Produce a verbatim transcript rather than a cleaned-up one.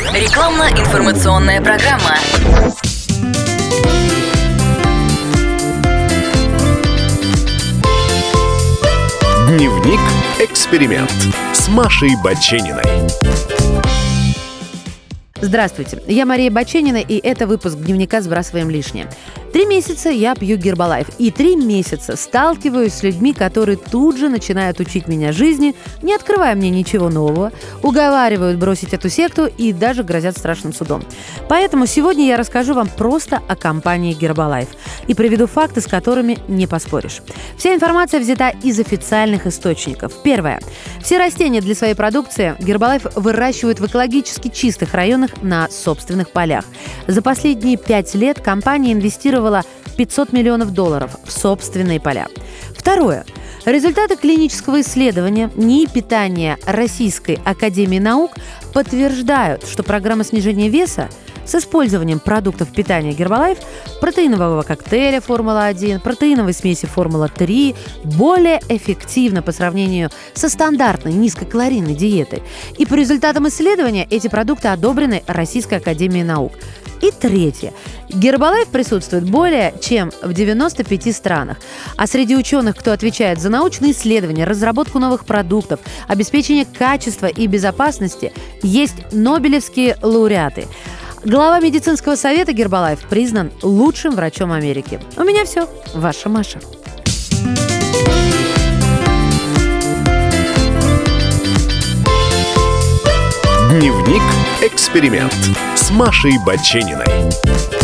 Рекламно-информационная программа. Дневник «Эксперимент» с Машей Бачениной. Здравствуйте, я Мария Баченина, и это выпуск дневника «Сбрасываем лишнее». Три месяца я пью Гербалайф, и три месяца сталкиваюсь с людьми, которые тут же начинают учить меня жизни, не открывая мне ничего нового, уговаривают бросить эту секту и даже грозят страшным судом. Поэтому сегодня я расскажу вам просто о компании Гербалайф и приведу факты, с которыми не поспоришь. Вся информация взята из официальных источников. Первое. Все растения для своей продукции Гербалайф выращивают в экологически чистых районах на собственных полях. За последние пять лет компания инвестировала пятьсот миллионов долларов в собственные поля. Второе. Результаты клинического исследования НИИ питания Российской академии наук подтверждают, что программа снижения веса с использованием продуктов питания Гербалайф, протеинового коктейля Формула один, протеиновой смеси Формула три более эффективна по сравнению со стандартной низкокалорийной диетой. И по результатам исследования эти продукты одобрены Российской академией наук. И третье. Гербалайф присутствует более чем в девяноста пяти странах. А среди ученых, кто отвечает за научные исследования, разработку новых продуктов, обеспечение качества и безопасности, есть нобелевские лауреаты. Глава медицинского совета Гербалайф признан лучшим врачом Америки. У меня все. Ваша Маша. Дневник «Эксперимент» с Машей Бачениной.